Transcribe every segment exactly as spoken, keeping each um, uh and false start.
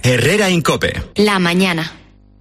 Herrera en COPE. La mañana.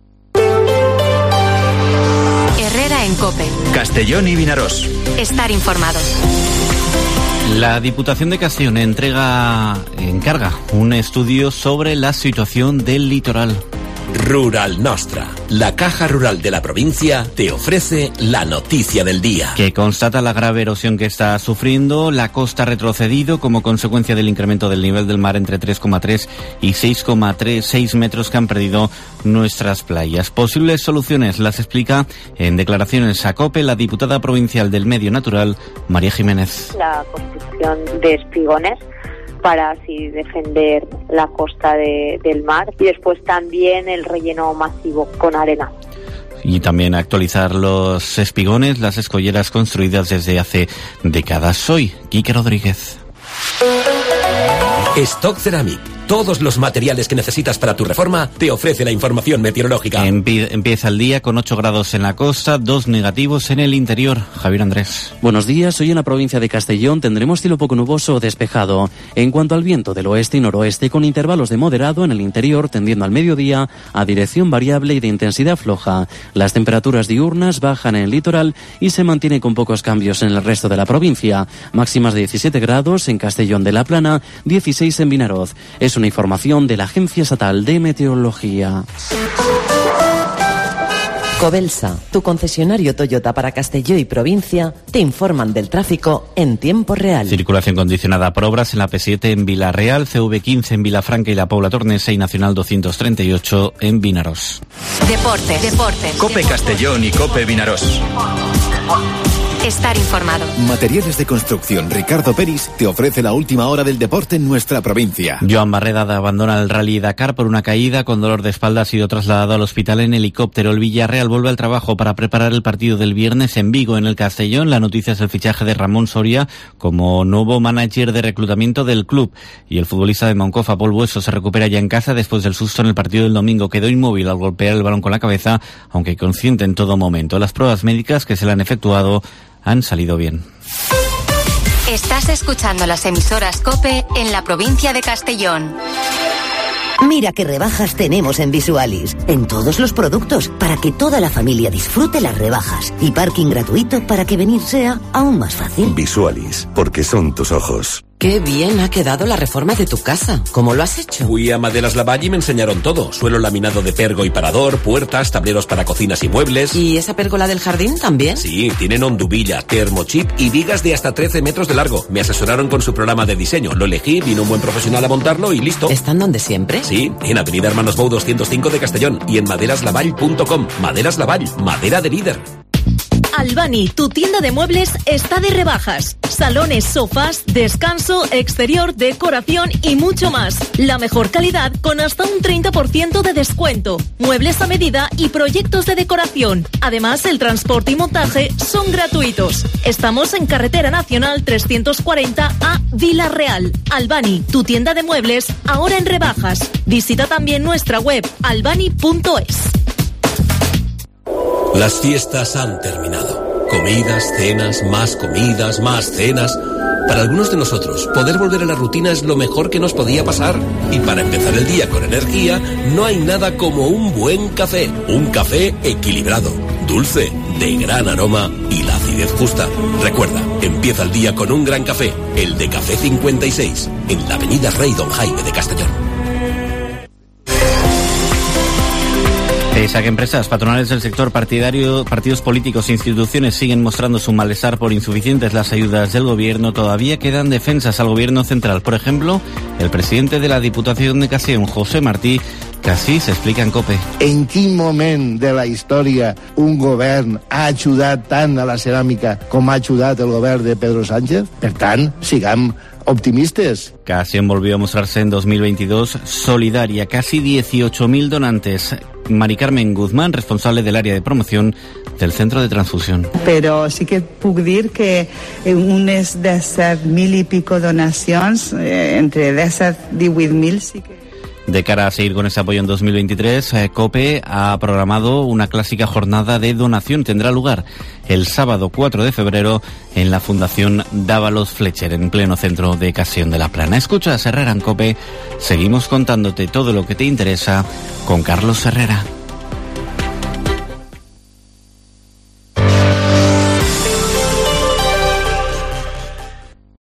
Herrera en COPE. Castellón y Vinarós. Estar informado. La Diputación de Castellón entrega, encarga un estudio sobre la situación del litoral. Rural Nostra, la caja rural de la provincia, te ofrece la noticia del día. Que constata la grave erosión que está sufriendo. La costa ha retrocedido como consecuencia del incremento del nivel del mar entre tres coma tres y seis coma seis metros que han perdido nuestras playas. Posibles soluciones las explica en declaraciones a COPE la diputada provincial del Medio Natural, María Jiménez. La construcción de espigones para así defender la costa de, del mar, y después también el relleno masivo con arena. Y también actualizar los espigones, las escolleras construidas desde hace décadas. Soy Quique Rodríguez. Stock Ceramic. Todos los materiales que necesitas para tu reforma te ofrece la información meteorológica. Empie- empieza el día con ocho grados en la costa, dos negativos en el interior. Javier Andrés. Buenos días. Hoy en la provincia de Castellón tendremos cielo poco nuboso o despejado. En cuanto al viento del oeste y noroeste, con intervalos de moderado en el interior, tendiendo al mediodía a dirección variable y de intensidad floja. Las temperaturas diurnas bajan en el litoral y se mantienen con pocos cambios en el resto de la provincia. Máximas de diecisiete grados en Castellón de la Plana, dieciséis en Vinaroz. Es una información de la Agencia Estatal de Meteorología. Cobelsa, tu concesionario Toyota para Castelló y provincia, te informan del tráfico en tiempo real. Circulación condicionada por obras en la P siete en Villarreal, C V quince en Vilafranca y la Pobla Tornesa y Nacional doscientos treinta y ocho en Vinarós. Deportes. Deportes. COPE Castellón y COPE Vinarós. Estar informado. Materiales de construcción Ricardo Peris te ofrece la última hora del deporte en nuestra provincia. Joan Barreda abandona el Rally Dakar por una caída. Con dolor de espalda ha sido trasladado al hospital en helicóptero. El Villarreal vuelve al trabajo para preparar el partido del viernes en Vigo, en el Castellón. La noticia es el fichaje de Ramón Soria como nuevo manager de reclutamiento del club. Y el futbolista de Moncofa, Paul Bueso, se recupera ya en casa después del susto en el partido del domingo. Quedó inmóvil al golpear el balón con la cabeza, aunque consciente en todo momento. Las pruebas médicas que se le han efectuado han salido bien. Estás escuchando las emisoras COPE en la provincia de Castellón. Mira qué rebajas tenemos en Visualis. En todos los productos, para que toda la familia disfrute las rebajas. Y parking gratuito para que venir sea aún más fácil. Visualis, porque son tus ojos. Qué bien ha quedado la reforma de tu casa. ¿Cómo lo has hecho? Fui a Maderas Lavalle y me enseñaron todo. Suelo laminado de pergo y parador, puertas, tableros para cocinas y muebles. ¿Y esa pérgola del jardín también? Sí, tienen hondubilla, termochip y vigas de hasta trece metros de largo. Me asesoraron con su programa de diseño. Lo elegí, vino un buen profesional a montarlo y listo. ¿Están donde siempre? Sí, en Avenida Hermanos Bou doscientos cinco de Castellón y en maderas lavall punto com. Maderas Lavall, madera de líder. Albani, tu tienda de muebles está de rebajas. Salones, sofás, descanso, exterior, decoración y mucho más. La mejor calidad con hasta un treinta por ciento de descuento. Muebles a medida y proyectos de decoración. Además, el transporte y montaje son gratuitos. Estamos en Carretera Nacional trescientos cuarenta a Vila Real. Albani, tu tienda de muebles, ahora en rebajas. Visita también nuestra web albani punto es. Las fiestas han terminado. Comidas, cenas, más comidas, más cenas. Para algunos de nosotros, poder volver a la rutina es lo mejor que nos podía pasar. Y para empezar el día con energía, no hay nada como un buen café. Un café equilibrado, dulce, de gran aroma y la acidez justa. Recuerda, empieza el día con un gran café, el de Café cincuenta y seis, en la avenida Rey Don Jaime de Castellón. Pese a que empresas, patronales del sector partidario, partidos políticos e instituciones siguen mostrando su malestar por insuficientes las ayudas del gobierno, todavía quedan defensas al gobierno central. Por ejemplo, el presidente de la Diputación de Castellón, José Martí, que así se explica en COPE. En quin moment de la història un govern ha ajudat tant a la ceràmica com ha ajudat el govern de Pedro Sánchez? Per tant, sigam optimistes. Castellón volvió a mostrarse en dos mil veintidós solidaria, casi dieciocho mil donantes. Mari Carmen Guzmán, responsable del área de promoción del Centro de Transfusión. Però sí que puc dir que unes disset mil i pico donacions, eh, entre disset i divuit mil, sí que... De cara a seguir con ese apoyo en dos mil veintitrés, eh, COPE ha programado una clásica jornada de donación. Tendrá lugar el sábado cuatro de febrero en la Fundación Dávalos Fletcher, en pleno centro de Castellón de la Plana. Escucha a Herrera en COPE. Seguimos contándote todo lo que te interesa con Carlos Herrera.